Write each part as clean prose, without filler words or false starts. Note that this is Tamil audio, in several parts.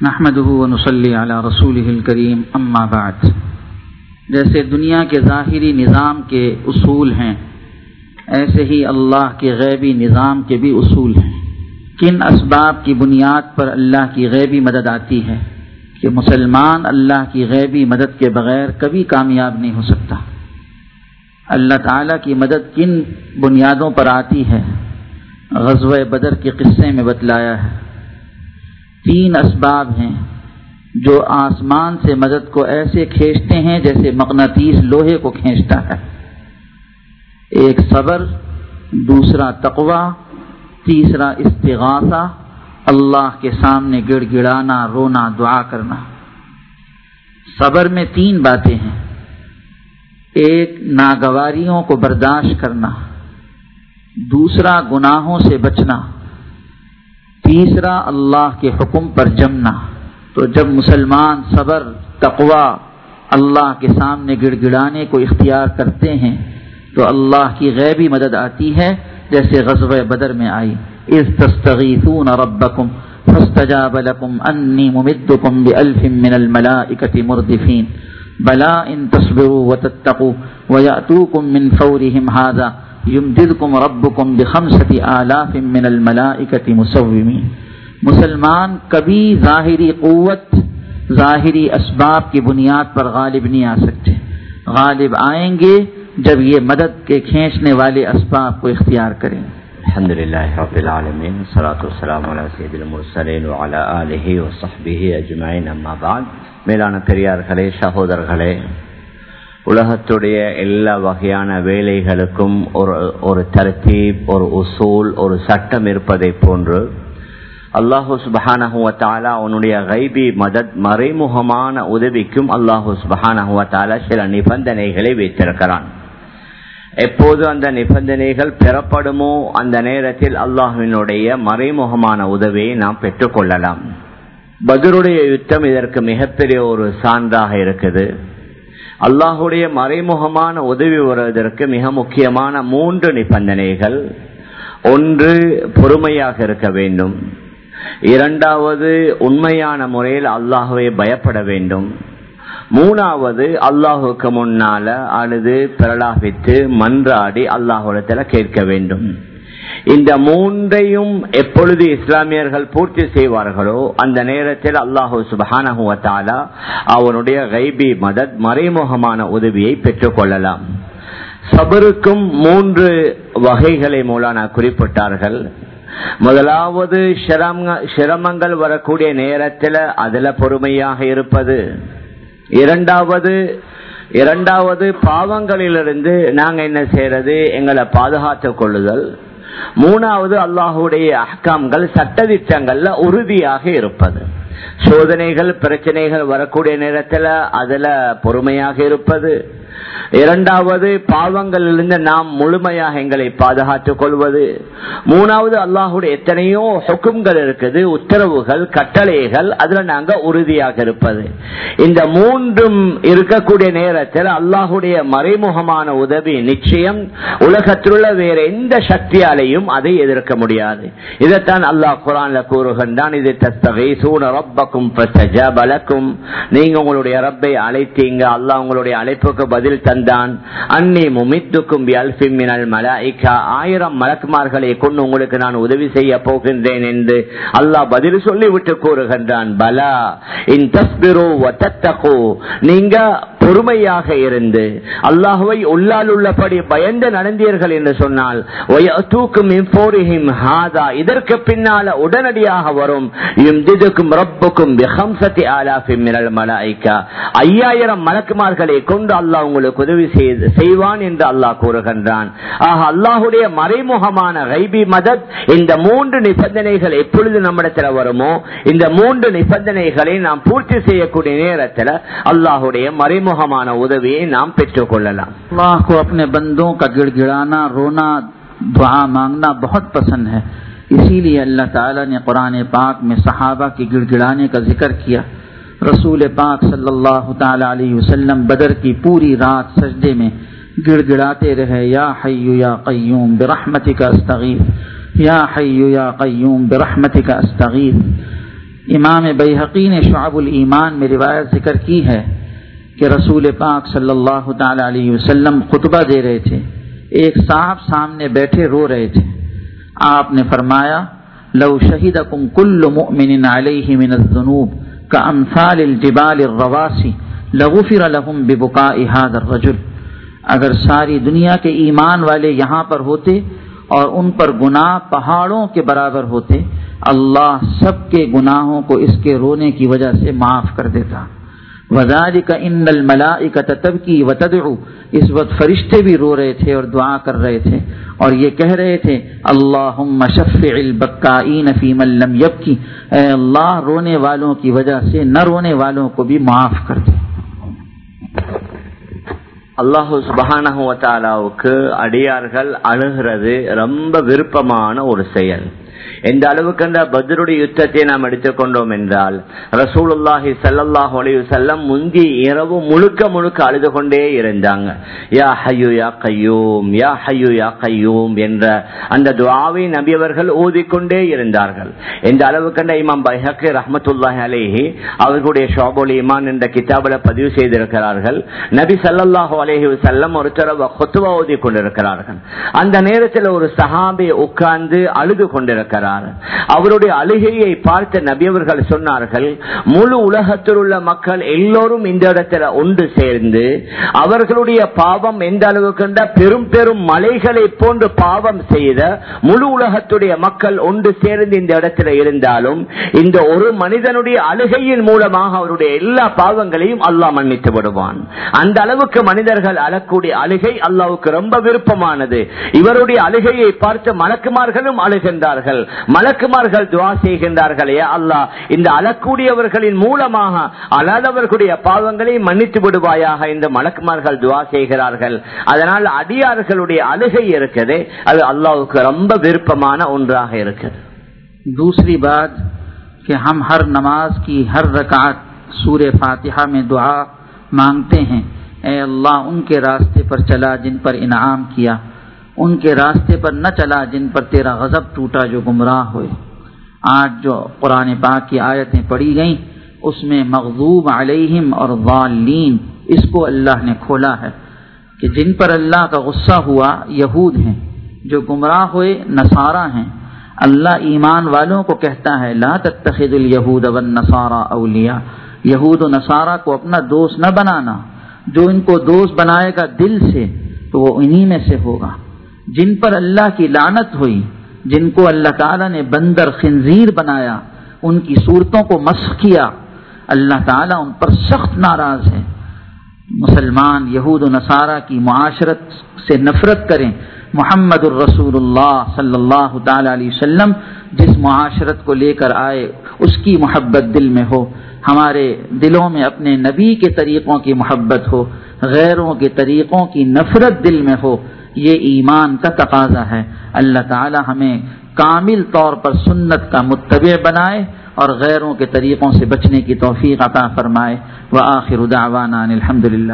नहमदुहु व नुसल्ली अला रसूलिहिल करीम अम्मा बाद। जैसे दुनिया के ज़ाहिरी निज़ाम के उसूल हैं, ऐसे ही अल्लाह के गैबी निज़ाम के भी उसूल हैं। किन असबाब की बुनियाद पर अल्लाह की गैबी मदद आती है कि मुसलमान अल्लाह की गैबी मदद के बग़ैर कभी कामयाब नहीं हो सकता। अल्लाह ताला की मदद किन बुनियादों पर आती है, ग़ज़वा बदर के क़िस्से में बतलाया है। 3 असबाब हैं जो आसमान से मदद को ऐसे खींचते हैं जैसे मक़नातीस लोहे को खींचता है। एक सब्र, दूसरा तक़वा, तीसरा इस्तिग़ासा, अल्लाह के सामने गिड़गिड़ाना, रोना, दुआ करना। सब्र में 3 बातें हैं। एक, नागवारियों को बर्दाश्त करना, दूसरा गुनाहों से बचना, तीसरा अल्लाह के हुक्म पर जमना। तो जब मुसलमान सब्र, तक़वा, अल्लाह के सामने गिड़गिड़ाने को इख्तियार करते हैं तो अल्लाह की गैबी मदद आती है, जैसे ग़ज़वा बदर में आई। इज़ तस्तगीसून रब्बकुम फस्तजाब लकुम अन्नी मुमिद्दुकुम बिअल्फिन मिनल मलाइकति मुर्दिफीन बला इन तस्बिरू व तत्तक़ू व यातूकुम मिन फौरिहिम हाज़ा युमदिदकुम रब्बुकुम बिखम्सति आलाफिन मिनल मलाइकति मुसव्विमीन। मुसलमान कभी ज़ाहिरी क़ुव्वत, ज़ाहिरी असबाब की बुनियाद पर गालिब नहीं आ सकते। गालिब आएंगे जब ये मदद के खींचने वाले असबाब को इख्तियार करें। अल्हम्दुलिल्लाहि रब्बिल आलमीन, सलातु वस्सलामु अला सय्यिदिल मुरसलीन व अला आलिहि व ஸஹ்பிஹி அஜ்மஈன், அம்மா பாத்। மேலான பெரியார்களே, சகோதரர்களே, உலகத்துடைய எல்லா வகையான வேலைகளுக்கும் ஒரு தர்தீப், ஒரு உசூல், ஒரு சட்டம் இருப்பதை போன்று அல்லாஹு சுப்ஹானஹு வ தஆலா அவனுடைய கைபி மதத், மறைமுகமான உதவிக்கும் அல்லாஹு சுப்ஹானஹு வ தஆலா சில நிபந்தனைகளை வைத்திருக்கிறான். எப்போது அந்த நிபந்தனைகள் பெறப்படுமோ அந்த நேரத்தில் அல்லாஹ்வினுடைய மறைமுகமான உதவியை நாம் பெற்றுக்கொள்ளலாம். பத்ருடைய யுத்தம் இதற்கு மிகப்பெரிய ஒரு சான்றாக இருக்குது. அல்லாஹுடைய மறைமுகமான உதவி வருவதற்கு மிக முக்கியமான 3 நிபந்தனைகள். ஒன்று, பொறுமையாக இருக்க வேண்டும். இரண்டாவது, உண்மையான முறையில் அல்லாஹுவை பயப்பட வேண்டும். மூணாவது, அல்லாஹுக்கு முன்னால அழுது பிரலாபித்து மன்றாடி அல்லாஹ்விடத்துல கேட்க வேண்டும். இந்த 3ஐயும் எப்பொழுது இஸ்லாமியர்கள் பூர்த்தி செய்வார்களோ அந்த நேரத்தில் அல்லாஹு சுப்ஹானஹு வ தஆலா அவனுடைய கைபி மதத், மறைமுகமான உதவியை பெற்றுக் கொள்ளலாம். சபருக்கும் 3 வகைகளை மூலான குறிப்பிட்டார்கள். முதலாவது, சிரமங்கள் வரக்கூடிய நேரத்தில் அதுல பொறுமையாக இருப்பது. இரண்டாவது பாவங்களிலிருந்து நாங்க என்ன செய்யறது, எங்களை பாதுகாத்துக் கொள்ளுதல். மூணாவது, அல்லாஹுடைய அஹ்காம்கள், சட்டதிட்டங்கள்ல உறுதியாக இருப்பது. சோதனைகள், பிரச்சனைகள் வரக்கூடிய நேரத்தில் அதுல பொறுமையாக இருப்பது. இரண்டாவது, பாவங்களிலிருந்து நாம் முழுமையாக எங்களை பாதுகாத்துக் கொள்வது. மூணாவது, அல்லாஹுடைய எத்தனையோ ஹுக்கும்கள் இருக்குது, உத்தரவுகள், கட்டளைகள், அதுல நாங்க உறுதியாக இருப்பது. இந்த 3ம் இருக்கக்கூடிய நேரத்தில் அல்லாஹுடைய மறைமுகமான உதவி நிச்சயம். உலகத்திலுள்ள வேற எந்த சக்தியாலையும் அதை எதிர்க்க முடியாது. இதைத்தான் அல்லாஹ் குர்ஆன்ல கூறுகின்றான். இது தஸ்தகீஸூன ரப்பக்கும் ஃபஸ்தஜாப லக்கும், நீங்க உங்களுடைய ரப்பை அழைத்தீங்க, அல்லாஹ் உங்களுடைய அழைப்புக்கு பதில் தந்தான். அன்னி முமித்துக்கும் பிஅல்ஃபின் மினல் மலாயிகா, 1000 மலக்குமார்களை கொண்டு உங்களுக்கு நான் உதவி செய்ய போகின்றேன் என்று அல்லாஹ் பதில் சொல்லிவிட்டு கூறுகின்றான். பலா இன் தஸ்பிரு வ தத்தகு, நீங்க பொறுமையாக இருந்து அல்லாஹ்வை உள்ளால் உள்ளபடி பயந்து நடந்தீர்கள் என்று சொன்னால் வயஅதூக்கும் மின் ஃபௌரிஹிம் ஹாதா, இதற்கு பின்னால உடனடியாக வரும். யும்திதுக்கும் ரப்புக்கும் பிஹம்ஸதி ஆலாஃபின் மினல் மலாயிகா, 5000 மலக்குமார்களை கொண்டு அல்லாஹ் உங்களுக்கு உதவி செய்வான் என்று அல்லாஹ் கூறுகின்றான். ஆக அல்லாஹுடைய மறைமுகமான கைபி மதத், இந்த 3 நிபந்தனைகள் எப்பொழுது நம்மிடத்தில் வருமோ இந்த 3 நிபந்தனைகளை நாம் பூர்த்தி செய்யக்கூடிய நேரத்தில் அல்லாஹுடைய மறைமுகமான உதவியை நாம் பெற்றுக் கொள்ளலாம். अल्लाह को अपने बंदों का गिड़गिड़ाना, रोना, दुआ मांगना बहुत पसंद है। इसीलिए अल्लाह ताला ने कुरान पाक में सहाबा के गिड़गिड़ाने का जिक्र किया। रसूल पाक सल्लल्लाहु ताला अलैहि वसल्लम बदर की पूरी रात सजदे में गिड़गिड़ाते रहे, या हय्यु या क़य्यूम बिरहमतिका अस्तगीथ, या हय्यु या क़य्यूम बिरहमतिका अस्तगीथ। इमाम बैहक़ी ने शुअबुल ईमान में रिवायत जिक्र की है कि रसूल पाक सल्लल्लाहु तआला अलैहि वसल्लम खुतबा दे रहे थे, एक साहब सामने बैठे रो रहे थे। आपने फरमाया, लौ शहीदकुम कुल्लु मुमिनिन अलैहि मिनज़्ज़ुनूब कअम्सालिल जिबालिर रवासी लगुफिर लहुम बिबुकाइ हाज़ा रजुल। अगर सारी दुनिया के ईमान वाले यहाँ पर होते और उन पर गुनाह पहाड़ों के बराबर होते, अल्लाह सबके गुनाहों को इसके रोने की वजह से माफ कर देता। वज़ालिका इन्नल मलाइकत तबकी व तदउ। इस वक्त फरिश्ते भी रो रहे थे और दुआ कर रहे थे और ये कह रहे थे, अल्लाहुम्मा शफ़्फ़िइल बक्काईन फी मन लम यबकी। ऐ अल्लाह, रोने वालों की वजह से न रोने वालों को भी माफ कर दे। அல்லாஹு சுப்ஹானஹு வ தஆலாவுக்கு அடியார்கள் அழுகிறது ரொம்ப விருப்பமான ஒரு செயல். எந்த அளவுக்கு அந்த பத்ருடைய யுத்தத்தை நாம் எடுத்துக்கொண்டோம் என்றால், ரசூலுல்லாஹி ஸல்லல்லாஹு அலைஹி வஸல்லம் முந்தி இரவு முழுக்க முழுக்க அழுது கொண்டே இருந்தாங்க. யா ஹய்யு யா கய்யூம், யா ஹய்யு யா கய்யூம் என்ற அந்த துஆவை நபி அவர்கள் ஓதிக்கொண்டே இருந்தார்கள். எந்த அளவுக்கு அந்த இமாம் பைஹக்கி ரஹ்மத்துல்லாஹி அலைஹி அவர்களுடைய ஷுஅபுல் ஈமான் என்ற கிதாபில் பதிவு செய்திருக்கிறார்கள். நபி ஸல்லல்லாஹு அலைஹி வஸல்லம் ஒரு தடவை குத்பா ஓதி கொண்டிருக்கிறார்கள். அந்த நேரத்தில் ஒரு சஹாபி உட்கார்ந்து அழுது கொண்டிருக்கிறார். அவருடைய அழுகையை பார்த்த நபி அவர்கள் சொன்னார்கள், முழு உலகத்தில் உள்ள மக்கள் எல்லோரும் இந்த இடத்துல ஒன்று சேர்ந்து அவர்களுடைய பாவம் எந்த அளவுக்கு பெரும் பெரும் மலைகளை போன்று பாவம் செய்த முழு உலகத்துடைய மக்கள் ஒன்று சேர்ந்து இந்த இடத்துல இருந்தாலும் இந்த ஒரு மனிதனுடைய அழுகையின் மூலமாக அவருடைய எல்லா பாவங்களையும் அல்லாஹ் மன்னித்து விடுவான். அந்த அளவுக்கு மனிதர்கள் அழக்கூடிய அழுகை அல்லாஹ்வுக்கு ரொம்ப விருப்பமானது. இவருடைய அழுகையை பார்த்து மலக்குமார்களும் அழுகின்றார்கள். மலக்குமார்கள் துஆ செய்கின்றார்கள், யா அல்லாஹ், இந்த அழக்கூடியவர்களின் மூலமாக அழாதவர்களுடைய பாவங்களை மன்னித்து விடுவாயாக என்று மலக்குமார்கள் துஆ செய்கிறார்கள். அதனால் அடியார்களுடைய அழுகை இருக்குது, அது அல்லாஹ்வுக்கு ரொம்ப விருப்பமான ஒன்றாக இருக்குது. दूसरी बात कि हम हर नमाज की हर रकात सूरे फातिहा में दुआ मांगते हैं, ऐ अल्लाह उनके रास्ते पर चला जिन पर इनाम किया, उनके रास्ते पर न चला जिन पर तेरा गजब टूटा जो गुमराह हुए। आज जो कुरान पाक की आयतें पढ़ी गईं उसमें मग़ज़ूब अलैहिम और ज़ालिन इसको अल्लाह ने खोला है कि जिन पर अल्लाह का गुस्सा हुआ यहूद हैं, जो गुमराह हुए नसारा हैं। अल्लाह ईमान वालों को कहता है, ला तत्तखिदुल यहूद वन नसारा औलिया। यहूद और नसारा को अपना दोस्त न बनाना, जो इनको दोस्त बनाएगा दिल से तो वो इन्हीं में से होगा। जिन पर अल्लाह की लानत हुई, जिनको अल्लाह ताला ने बंदर खिंजीर बनाया, उनकी सूरतों को मस्ख किया, अल्लाह ताला उन पर सख्त नाराज है। मुसलमान यहूद और नसारा की मुआशरत से नफरत करें। मुहम्मदुर रसूलुल्लाह सल्लल्लाहु ताला अलैहि वसल्लम जिस मुआशरत को लेकर आए उसकी मोहब्बत दिल में हो। हमारे दिलों में अपने नबी के तरीक़ों की मोहब्बत हो, गैरों के तरीक़ों की नफरत दिल में हो। ये ईमान का तकाजा है। अल्लाह ताला हमें कामिल तौर पर सुन्नत का मुत्तबे बनाए और गैरों के तरीक़ों से बचने की तौफीक अता फरमाए। व आखिरु दावाना अल्हम्दुलिल्लाह।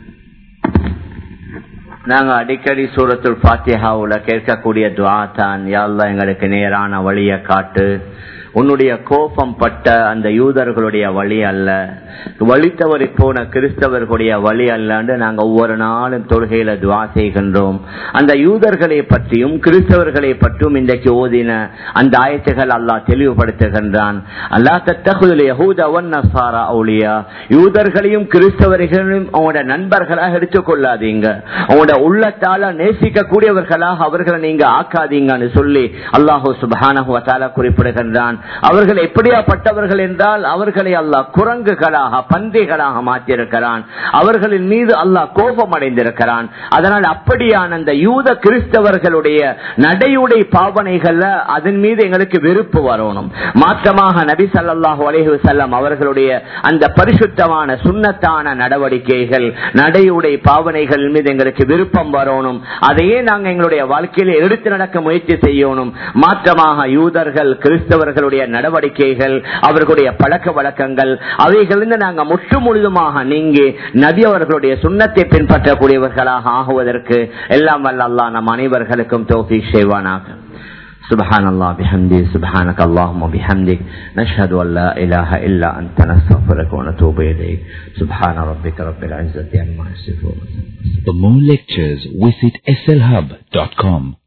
நாங்க அடிக்கடி சூரத்துல் ஃபாத்திஹாவுல கேட்கக்கூடிய துஆ தான், யா அல்லாஹ் எங்களுக்கு நேரான வழியை காட்டு, உன்னுடைய கோபம் பட்ட அந்த யூதர்களுடைய வழி அல்ல, வழி தவறி போன கிறிஸ்தவர்களுடைய வழி அல்லன்னு நாங்க ஒவ்வொரு நாளும் தொழுகையில துஆ செய்கின்றோம். அந்த யூதர்களை பற்றியும் கிறிஸ்தவர்களை பற்றியும் இன்றைக்கு ஓதின அந்த ஆயத்துகள் அல்லாஹ் தெளிவுபடுத்துகின்றான். அல்லா தத்தகுல் யஹூத வன் நஸாரா அவுலியா, யூதர்களையும் கிறிஸ்தவர்களையும் அவங்களோட நண்பர்களாக எடுத்துக்கொள்ளாதீங்க, அவங்களோட உள்ளத்தால நேசிக்க கூடியவர்களாக அவர்களை நீங்க ஆக்காதீங்கன்னு சொல்லி அல்லாஹ் சுப்ஹானஹு வ தஆலா குறிப்பிடுகின்றான். அவர்கள் எப்படியாப்பட்டவர்கள் என்றால் அவர்களை அல்லாஹ் குரங்குகளாக பன்றிகளாக மாற்றியிருக்கிறான். அவர்களின் மீது அல்லாஹ் கோபம் அடைந்திருக்கிறான். அதனால் அப்படியான அந்த யூத கிறிஸ்தவர்களுடைய நடையுடை பாவனைகள்ல அதன் மீது எங்களுக்கு வெறுப்பு வரணும். மாற்றமாக நபி ஸல்லல்லாஹு அலைஹி வஸல்லம் அவர்களுடைய அந்த பரிசுத்தமான சுன்னத்தான நடவடிக்கைகள் நடையுடை பாவனைகள் மீது எங்களுக்கு விருப்பம் வரணும். அதையே நாங்கள் எங்களுடைய வாழ்க்கையில எடுத்து நடக்க முயற்சி செய்யணும். மாற்றமாக யூதர்கள் கிறிஸ்தவர்களுடைய நடவடிக்கைகள் அவர்களுடைய பழக்க வழக்கங்கள் அவைகளிலிருந்து நாங்கள் முற்று முழுதுமாக நீங்கி நபி அவர்களுடைய சுன்னத்தை பின்பற்றக்கூடியவர்களாக ஆகுவதற்கு எல்லாம் வல்ல அல்லாஹ் நம் அனைவர்களுக்கும் தௌஃபீக் செய்வானாக. subhanallah bihamdi subhanakallahumma bihamdik nashhadu an la ilaha illa anta nastaghfiruka wa natubu ilayk subhana rabbika rabbil izzati amma yasifun. For more lectures visit slhub.com.